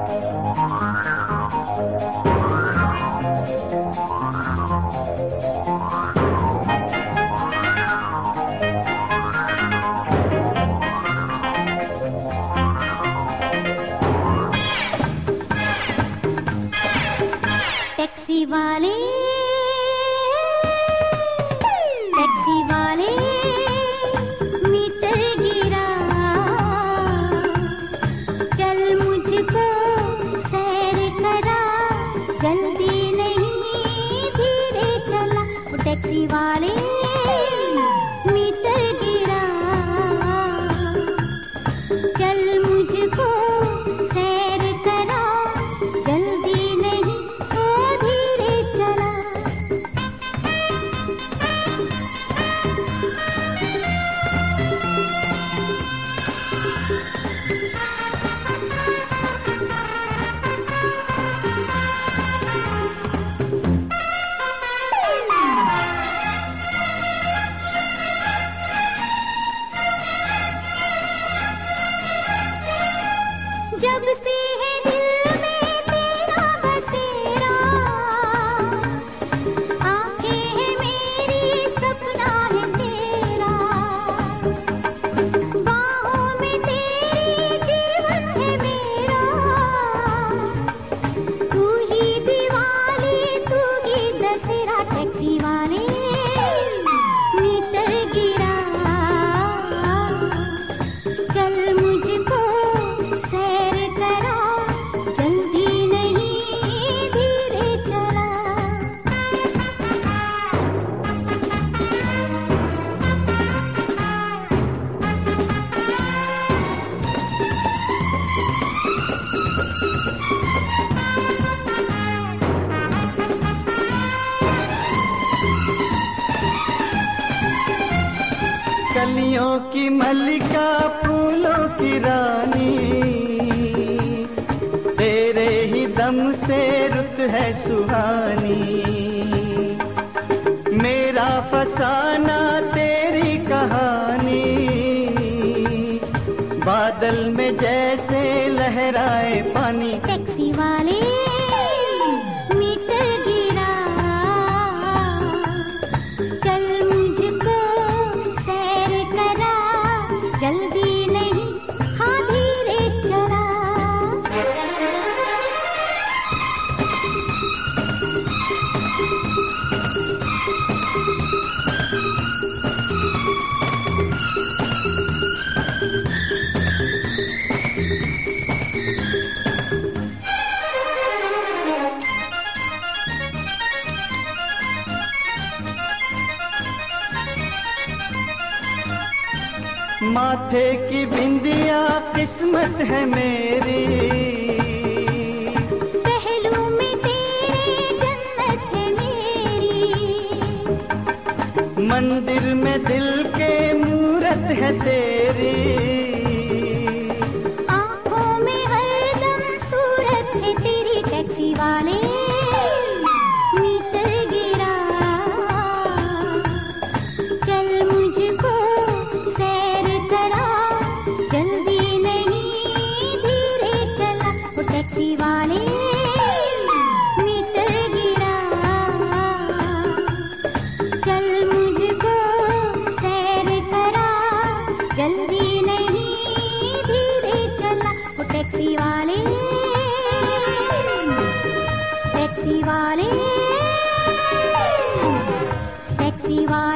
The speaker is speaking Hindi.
टैक्सी वाले मीटर गिरा, चल मुझको सैर करा, जल्दी नहीं धीरे चला। वो टैक्सी वाले मीटर गिरा, चल मुझको सैर करा, जल्दी नहीं धीरे चला। जब से है दिल में तेरा बसेरा, आंखें हैं मेरी सपना है तेरा, बाहों में तेरी जीवन है मेरा, तू ही दिवाली तू ही दशहरा। टैक्सी वाले मीटर गिरा, चल मुझको सैर करा, जल्दी नहीं धीरे चला। कलियों की मल्लिका फूलों की रानी, तेरे ही दम से रुत है सुहानी, मेरा फसाना तेरी कहानी, बादल में जैसे लहराए पानी। टैक्सी वाले मीटर गिरा, चल मुझको सैर करा, जल्दी नहीं हाँ धीरे चला। माथे की बिंदिया किस्मत है मेरी, पहलू में तेरे जन्नत है मेरी, मंदिर में दिल के मूरत है तेरी, आंखों में हरदम सूरत है तेरी। टैक्सी वाले मीटर गिरा, चल मुझको सैर करा, जल्दी नहीं धीरे चला। वो टैक्सी वाले मीटर गिरा, चल मुझको सैर करा, जल्दी नहीं धीरे चला। वो टैक्सी वाले टैक्सी वाले टैक्सी वाले